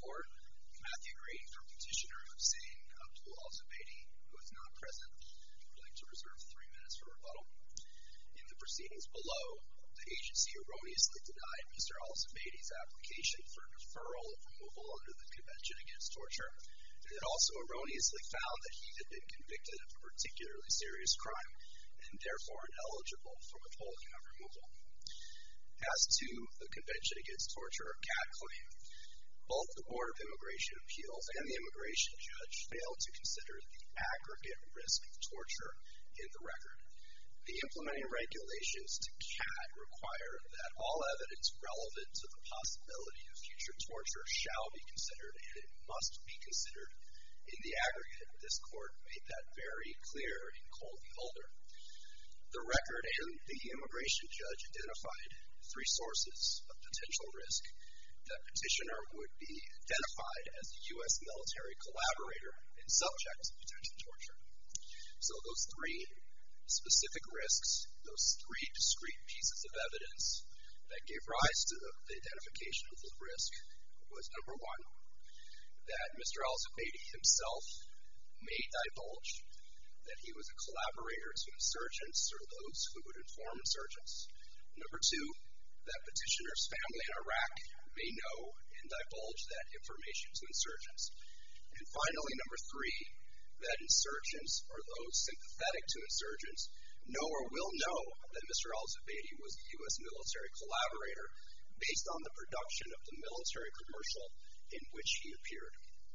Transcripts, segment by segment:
Court. Matthew Green for Petitioner Hussein Abdul Al-Zubaydi, who is not present. I'd like to reserve 3 minutes for rebuttal. In the proceedings below, the agency erroneously denied Mr. Al-Zubaydi's application for deferral of removal under the Convention Against Torture, and it also erroneously found that he had been convicted of a particularly serious crime and therefore ineligible for withholding of removal. As to the Convention Against Torture or CAT claim, both the Board of Immigration Appeals and the immigration judge failed to consider the aggregate risk of torture in the record. The implementing regulations to CAT require that all evidence relevant to the possibility of future torture shall be considered, and it must be considered in the aggregate. This Court made that very clear in Cole v. Holder. The record and the immigration judge identified 3 sources of potential risk. The petitioner would be identified as a U.S. military collaborator and subject to potential torture. So those 3 specific risks, those 3 discrete pieces of evidence that gave rise to the identification of the risk was, number 1, that Mr. Al-Zubaydi himself may divulge that he was a collaborator to insurgents or those who would inform insurgents. Number 2, that petitioner's family in Iraq may know and divulge that information to insurgents. And finally, number 3, that insurgents or those sympathetic to insurgents know or will know that Mr. Al-Zubaydi was a U.S. military collaborator based on the production of the military commercial in which he appeared.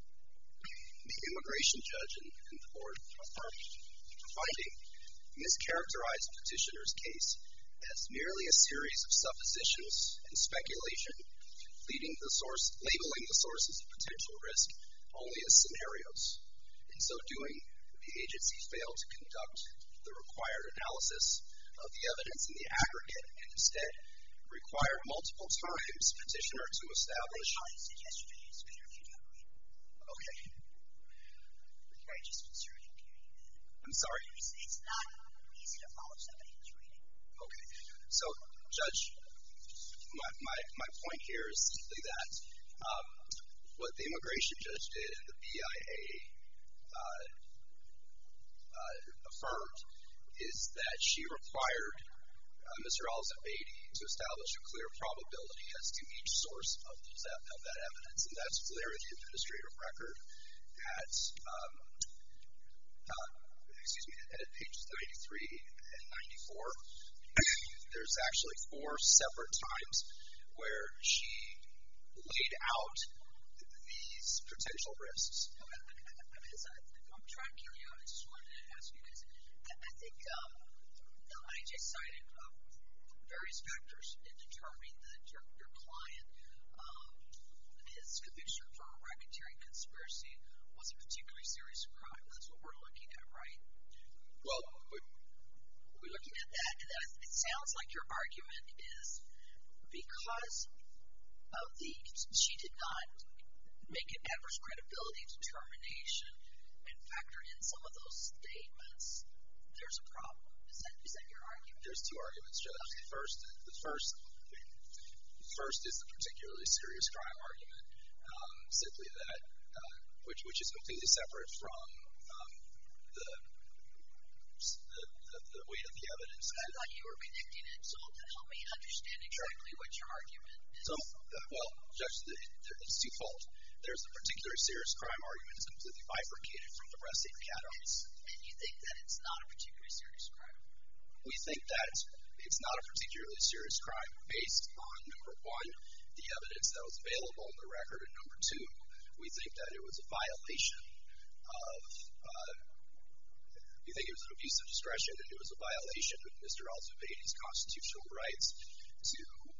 The immigration judge and the board affirmed the finding mischaracterized petitioner's case as merely a series of suppositions and speculation, labeling the sources of potential risk only as scenarios. In so doing, the agency failed to conduct the required analysis of the evidence in the aggregate and instead required multiple times petitioner to establish. My suggestion is better if you don't read. Okay. Very just concerning hearing that. I'm sorry? It's not easy to follow somebody who's reading. Okay. So, Judge, my point here is simply that what the immigration judge did and the BIA affirmed is that she required Mr. Al-Zubaydi to establish a clear probability as to each source of that evidence, and that's clear in the administrative record at pages 93 and 94. There's actually 4 separate times where she laid out these potential risks. I'm tracking you. I just wanted to ask you this. I think the IJ cited various factors in determining that your client, his conviction for a racketeering conspiracy was a particularly serious crime. That's what we're looking at, right? Well, we're looking at that, and it sounds like your argument is because of she did not make an adverse credibility determination and factor in some of those statements, there's a problem. Is that your argument? There's 2 arguments, Judge. The first is the particularly serious crime argument, simply that, which is completely separate from the weight of the evidence. I thought you were connecting it, so help me understand exactly what your argument is. So, well, Judge, it's twofold. There's a particularly serious crime argument that's completely bifurcated from the rest of the categories. And you think that it's not a particularly serious crime? We think that it's not a particularly serious crime based on, number 1, the evidence that was available in the record, and number 2, we think that it was a violation of, we think it was an abuse of discretion, and it was a violation of Mr. Al-Zubaydi's constitutional rights to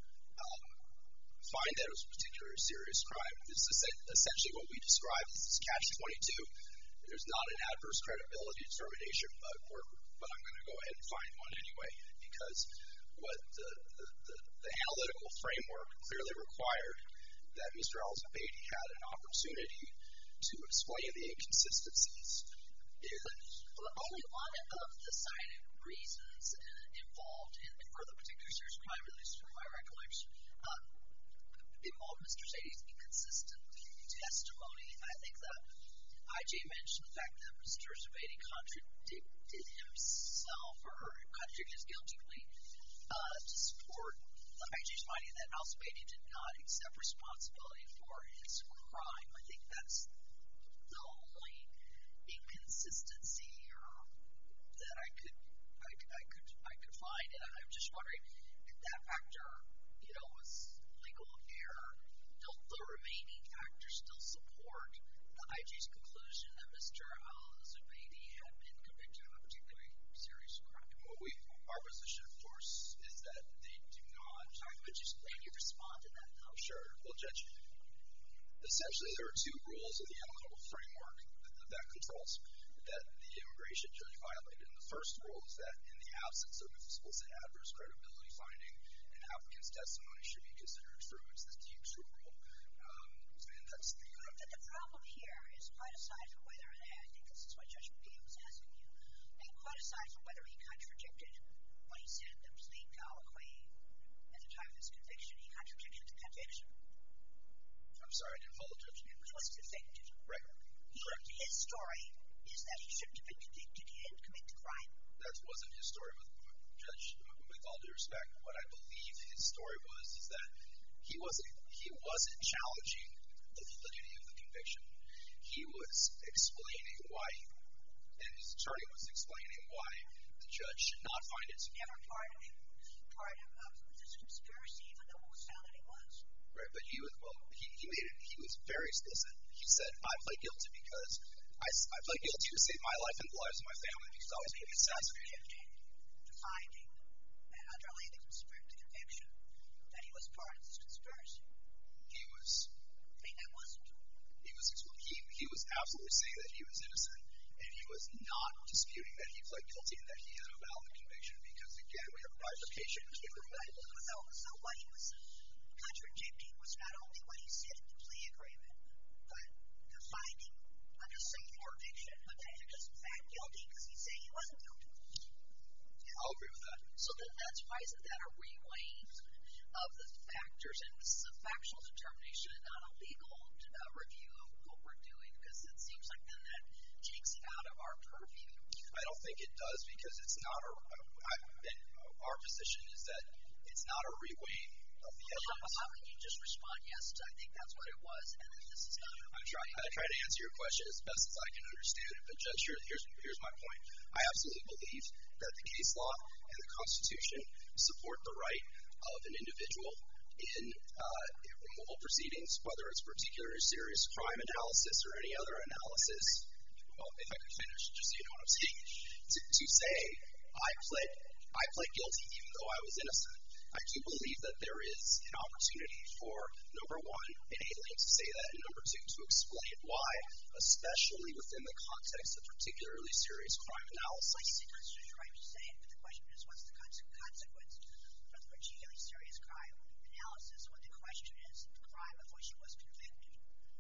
find that it was a particularly serious crime. This is essentially what we describe as this catch-22. There's not an adverse credibility determination, but I'm going to go ahead and find one anyway, because what the analytical framework clearly required that Mr. Al-Zubaydi had an opportunity to explain the inconsistencies. But only one of the cited reasons involved for the particular serious crime, at least from my recollection, involved Mr. Zady's inconsistent testimony. I think that I.J. mentioned the fact that Mr. Zubedi contradicted himself or contradicted his guilty plea to support the I.J.'s finding that Al-Zubedi did not accept responsibility for his crime. I think that's the only inconsistency that I could find. And I'm just wondering if that factor, was legal error. Don't the remaining factors still support the I.J.'s conclusion that Mr. Al-Zubedi had been convicted of a particularly serious crime? Well, our position, of course, is that they do not. Would you respond to that, though? Sure. Well, Judge, essentially there are two rules in the analytical framework that controls that the immigration judge violated. And the first rule is that in the absence of explicit adverse credibility finding, an applicant's testimony should be considered true. It's the deep true rule. And that's the The problem here is quite aside from whether, and I think this is what Judge McGee was asking you, and quite aside from whether he contradicted what he said in the plea colloquy at the time of his conviction, he contradicted the conviction. I'm sorry, I didn't follow Judge McGee. He was convicted. Right. His story is that he shouldn't have been convicted. He didn't commit the crime. That wasn't his story, Judge. With all due respect, what I believe his story was is that he wasn't challenging the validity of the conviction. He was explaining why, and his attorney was explaining why the judge should not find it. Never part of this conspiracy, even though it was found that he was. Right, but he was very explicit. He said, I pled guilty because I pled guilty to save my life and the lives of my family because I was being assassinated. The finding that underlying the conviction that he was part of this conspiracy. He was. I think that wasn't. He was absolutely saying that he was innocent, and he was not disputing that he pled guilty and that he had a valid conviction because, again, we have a bifurcation between the two. So what he was contradicting was not only what he said in the plea agreement, but the finding under the same conviction, but that he was in fact guilty because he's saying he wasn't guilty. I'll agree with that. So that's why isn't that a reweighing of the factors, and this is a factual determination and not a legal review of what we're doing, because it seems like then that takes it out of our purview. I don't think it does because it's not our position is that it's not a reweighing of the evidence. How can you just respond, yes, I think that's what it was, and that this is not a reweighing? I try to answer your question as best as I can understand it, but Judge, here's my point. I absolutely believe that the case law and the Constitution support the right of an individual in removal proceedings, whether it's particularly serious crime analysis or any other analysis. Well, if I could finish, just so you know what I'm saying, to say I pled guilty even though I was innocent. I do believe that there is an opportunity for, number one, an alien to say that, and number two, to explain why, especially within the context of particularly serious crime analysis. I see what you're trying to say, but the question is what's the consequence of the particularly serious crime analysis when the question is the crime of which he was convicted?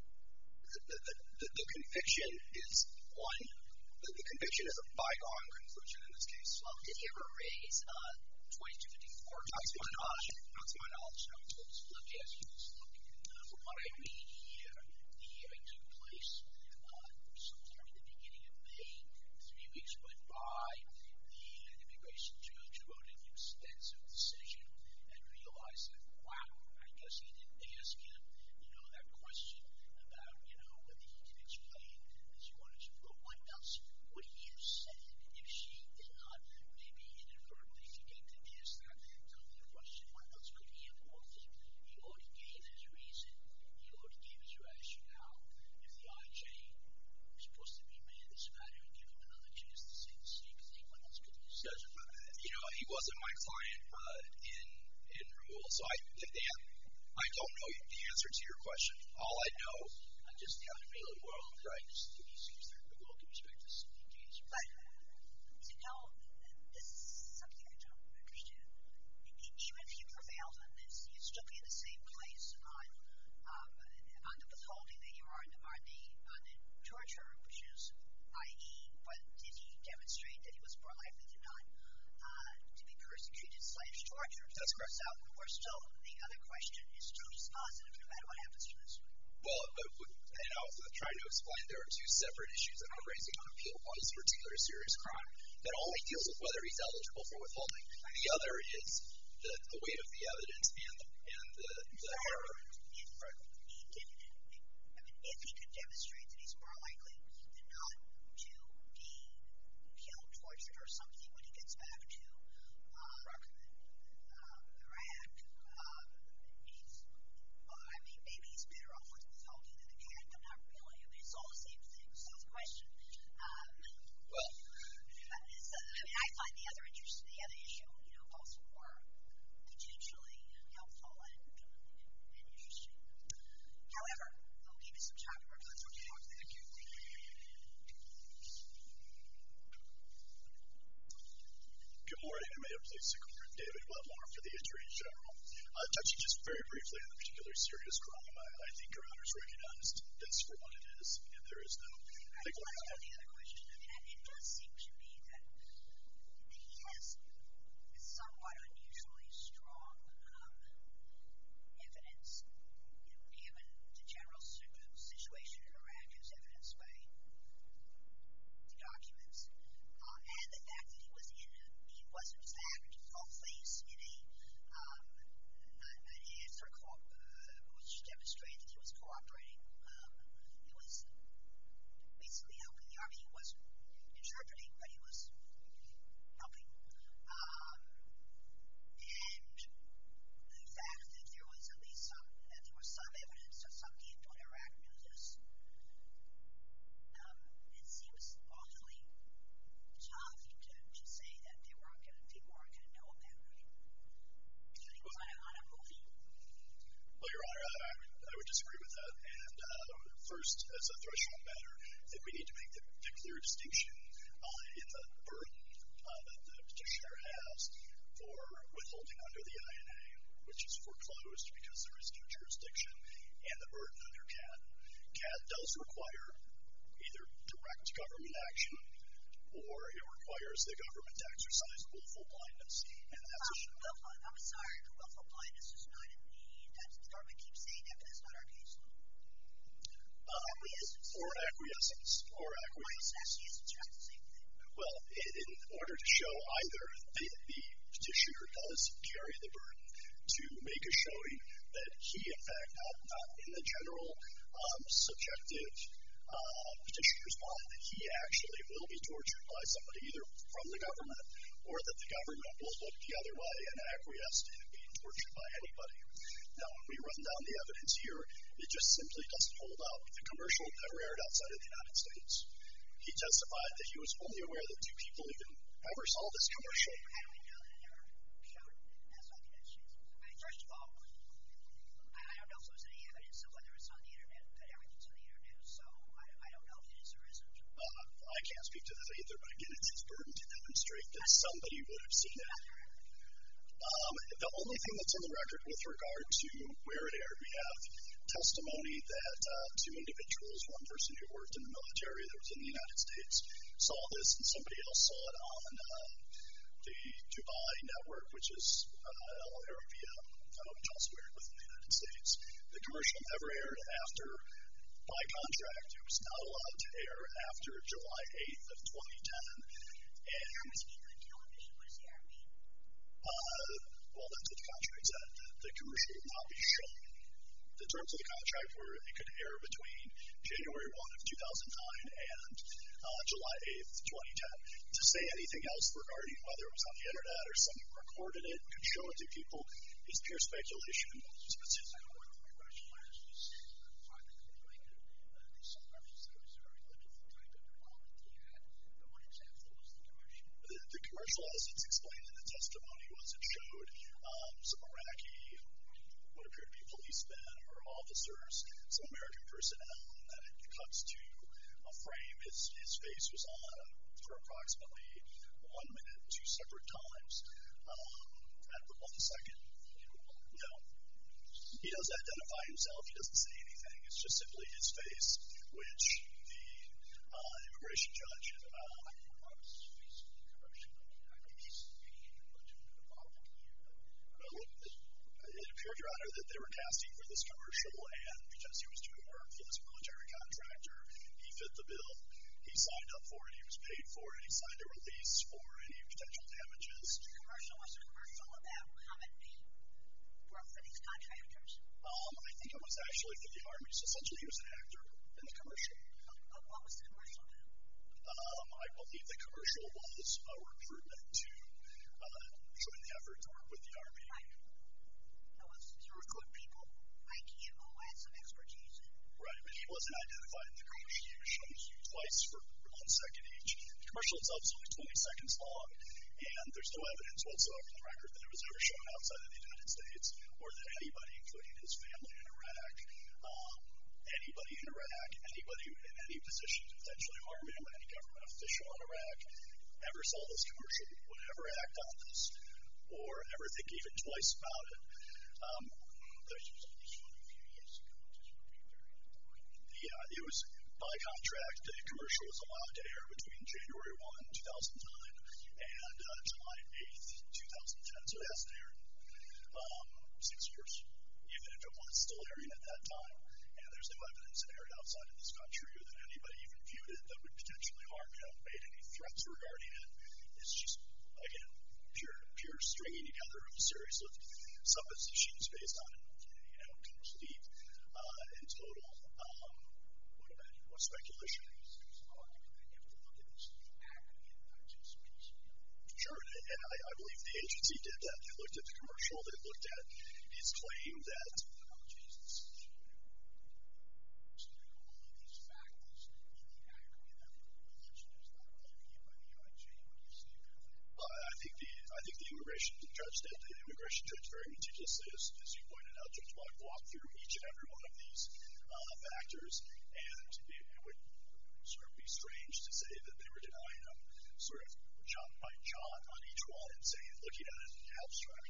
The conviction is one. The conviction is a bygone conclusion in this case. Well, did he ever raise 2254? Not to my knowledge. Not to my knowledge, no. Let me ask you this. From what I read here, the hearing took place sometime in the beginning of May. 3 weeks went by. The immigration judge wrote an extensive decision and realized that, wow, I guess he didn't ask him, that question about, whether he can explain as he wanted to. But what else would he have said if she did not maybe inadvertently forget to ask that question? What else could he have offered? He already gave his reason. He already gave his rationale. If the IJ was supposed to remand this matter and give him another chance to say the same thing, what else could he have said? He wasn't my client in removal, so I don't know the answer to your question. All I know, Just the real world, right? This seems like the world with respect to civil case. But, this is something I don't understand. Even if you prevailed on this, you'd still be in the same place on the withholding that you are on the torture, which is, i.e., but did he demonstrate that he was more likely than not to be persecuted/tortured? That's correct. So, we're still, the other question is still dispositive no matter what happens to this. Well, trying to explain there are two separate issues that I'm raising on appeal. One is particular serious crime that only deals with whether he's eligible for withholding. The other is the weight of the evidence and the error. If he could demonstrate that he's more likely than not to be killed, tortured, or something when he gets back to Iraq, maybe he's better off with withholding than the cat, but not really. It's all the same thing. So the question, I find the other issue, both more potentially helpful and interesting. However, we'll give you some time to reflect on that. Thank you. Good morning. I may have pleased the court. David Wetmore for the Attorney General. Touching just very briefly on the particular serious crime, I think Your Honor's recognized this for what it is. There is no particular crime. The other question, it does seem to me that he has somewhat unusually strong evidence, given the general situation in Iraq as evidenced by the documents, and the fact that he was in fact full-face in an answer which demonstrated that he was cooperating. He was basically helping the army. He wasn't interpreting, but he was helping. And the fact that there was at least some evidence that some people in Iraq knew this, it seems awfully tough to say that people weren't going to know about it. He was on a movie. Well, Your Honor, I would disagree with that. And first, as a threshold matter, I think we need to make the clear distinction in the burden that the petitioner has for withholding under the INA, which is foreclosed because there is no jurisdiction, and the burden under CAT. CAT does require either direct government action or it requires the government to exercise willful blindness. And that's I'm sorry, willful blindness is not in the government keeps saying that, but that's not our case. Acquiescence. Or acquiescence. Acquiescence, that's the same thing. Well, in order to show either, the petitioner does carry the burden to make a showing that he, in fact, not in the general subjective petitioner's mind, that he actually will be tortured by somebody either from the government or that the government will look the other way and acquiesce to him being tortured by anybody. Now, when we run down the evidence here, it just simply doesn't hold up. The commercial never aired outside of the United States. He testified that he was only aware that two people even ever saw this commercial. How do we know that it never showed outside the United States? First of all, I don't know if there was any evidence of whether it's on the Internet, but everything's on the Internet, so I don't know if it is or isn't. I can't speak to that either, but again, it's his burden to demonstrate that somebody would have seen it. The only thing that's in the record with regard to where it aired, we have testimony that two individuals, one person who worked in the military that was in the United States, saw this, and somebody else saw it on the Dubai network, which is Al Arabiya, which also aired within the United States. The commercial never aired after, by contract, it was not allowed to air after July 8th of 2010. And What does air mean? Well, that's what the contract said, that the commercial would not be shown. The terms of the contract were it could air between January 1 of 2009 and July 8th, 2010. To say anything else regarding whether it was on the Internet or someone recorded it and could show it to people is pure speculation. The commercial, as it's explained in the testimony, was it showed some Iraqi, what appeared to be policemen or officers, some American personnel, and then it cuts to a frame. His face was on for approximately 1 minute, two separate times. At the 1 second, no. He doesn't identify himself. He doesn't say anything. It's just simply his face, which the immigration judge It appeared, Your Honor, that they were casting for this commercial, and because he was doing work for this military contractor, he fit the bill. He signed up for it. He was paid for it. He signed a release for any potential damages. The commercial was a commercial about how many work for these contractors? I think it was actually for the Army. So essentially, he was an actor in the commercial. What was the commercial about? I believe the commercial was a recruitment to join the effort to work with the Army. Right. It was to recruit people like him who had some expertise. Right, but he wasn't identified in the commercial. He was shown twice for 1 second each. The commercial itself is only 20 seconds long, and there's no evidence whatsoever in the record that it was ever shown outside of the United States or that anybody, including his family in Iraq, anybody in any position to potentially harm him, any government official in Iraq, ever saw this commercial, would ever act on this, or ever think even twice about it. It was by contract. The commercial was allowed to air between January 1, 2009 and July 8, 2010. So it hasn't aired 6 years, even if it was still airing at that time. And there's no evidence it aired outside of this country or that anybody even viewed it that would potentially harm him, made any threats regarding it. It's just, again, pure stringing together of a series of suppositions based on, complete and total speculation. Sure, and I believe the agency did that. They looked at the commercial. They looked at his claim that I think the immigration judge did. The immigration judge very meticulously, as you pointed out, Judge Block, walked through each and every one of these factors, and it would sort of be strange to say that they were denying him sort of jot by jot on each one and saying, looking at it in abstract.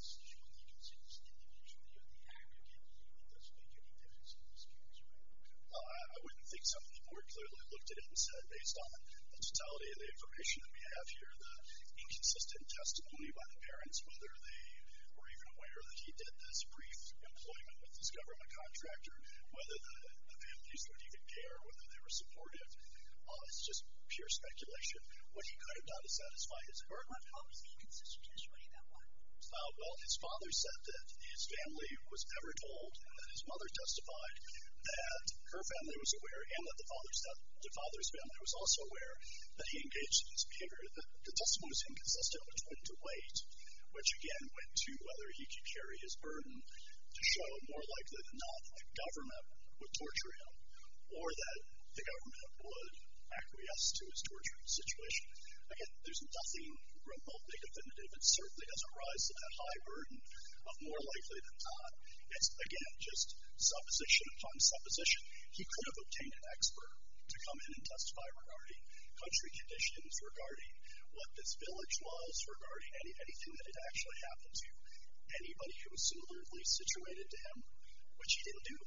I wouldn't think so. The board clearly looked at it and said, based on the totality of the information that we have here, the inconsistent testimony by the parents, whether they were even aware that he did this brief employment with this government contractor, whether the families would even care, whether they were supportive. It's just pure speculation. What he could have done to satisfy his burden. What was the inconsistent testimony about what? Well, his father said that his family was never told, and that his mother testified that her family was aware, and that the father's family was also aware that he engaged in this behavior. The testimony was inconsistent, which went to weight, which again went to whether he could carry his burden to show more likely than not that the government would torture him, or that the government would acquiesce to his torturing situation. Again, there's nothing remotely definitive. It certainly doesn't rise to that high burden of more likely than not. It's, again, just supposition upon supposition. He could have obtained an expert to come in and testify regarding country conditions, regarding what this village was, regarding anything that had actually happened to anybody who was similarly situated to him, which he didn't do.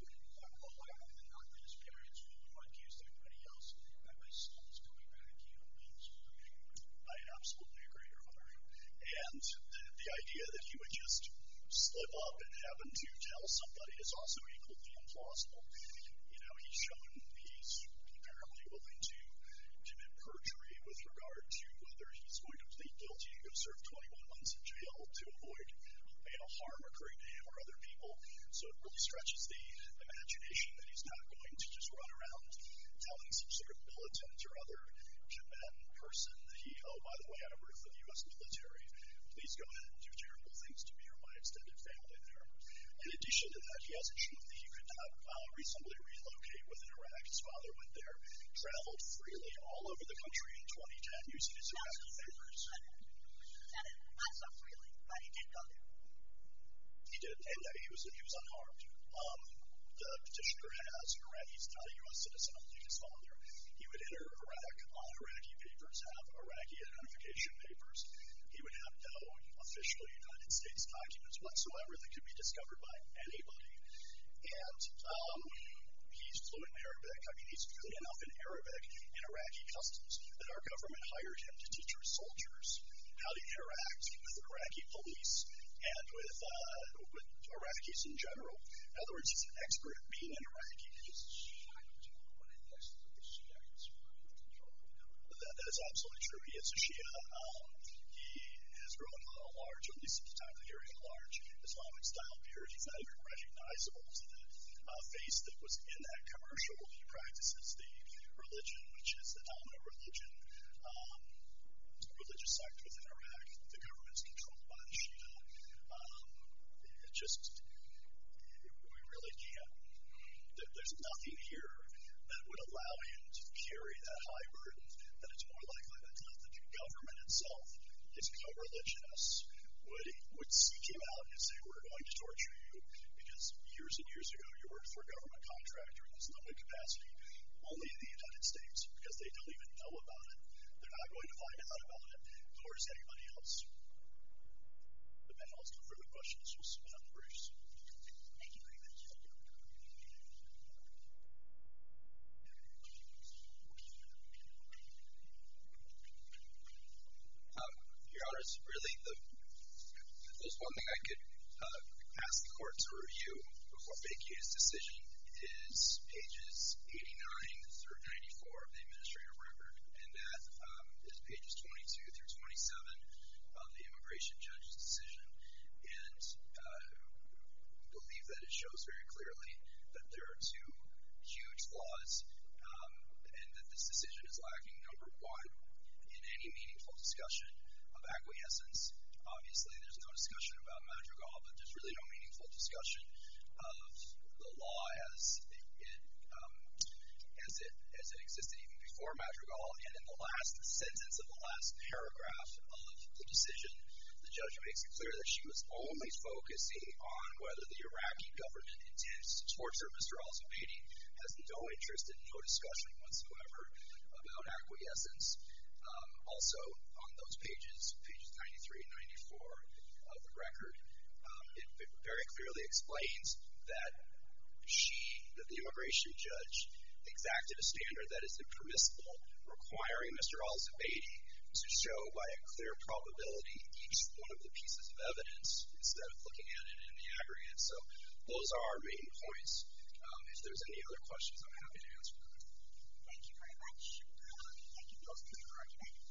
I absolutely agree, Your Honor. And the idea that he would just slip up and happen to tell somebody is also equally implausible. He's shown he's apparently willing to commit perjury with regard to whether he's going to plead guilty and go serve 21 months in jail to avoid harm occurring to him or other people. So it really stretches the imagination that he's not going to just run around telling some sort of militant or other combatant person that he, oh, by the way, I work for the U.S. military. Please go ahead and do terrible things to me or my extended family there. In addition to that, he hasn't shown that he could not reasonably relocate within Iraq. His father went there, traveled freely all over the country in 2010 using his Iraqi papers. Not so freely, but he did go there. He did, and he was unharmed. The petitioner has Iraq. He's not a U.S. citizen, unlike his father. He would enter Iraq on Iraqi papers, have Iraqi identification papers. He would have no official United States documents whatsoever that could be discovered by anybody. And he's fluent in Arabic. I mean, he's good enough in Arabic and Iraqi customs that our government hired him to teach our soldiers how to interact with Iraqi police and with Iraqis in general. In other words, he's an expert at being an Iraqi. That is absolutely true. He is a Shia. He has grown a large, at least at the time of the hearing, a large Islamic-style beard. He's not even recognizable to the face that was in that commercial. He practices the religion, which is the dominant religious sect within Iraq. The government's controlled by the Shia. We really can't. There's nothing here that would allow him to carry that high burden, that it's more likely than not that the government itself, his co-religionists, would seek him out and say, we're going to torture you because years and years ago you worked for a government contractor in this limited capacity only in the United States because they don't even know about it. They're not going to find out about it, nor is anybody else. The panel has no further questions. We'll submit on the briefs. Thank you very much. Your Honors, really, if there's one thing I could ask the Court to review before making his decision is pages 89 through 94 of the administrative record, and that is pages 22 through 27 of the immigration judge's decision. And I believe that it shows very clearly that there are two huge flaws and that this decision is lacking. Number one, in any meaningful discussion of acquiescence, obviously there's no discussion about Madrigal, but there's really no meaningful discussion of the law as it existed even before Madrigal. And in the last sentence of the last paragraph of the decision, the judge makes it clear that she was only focusing on whether the Iraqi government intends to torture Mr. al-Zubaydi, has no interest and no discussion whatsoever about acquiescence. Also, on those pages 93 and 94 of the record, it very clearly explains that the immigration judge exacted a standard that is impermissible, requiring Mr. al-Zubaydi to show by a clear probability each one of the pieces of evidence instead of looking at it in the aggregate. So those are our main points. If there's any other questions, I'm happy to answer them. Thank you very much. Thank you both for your argument.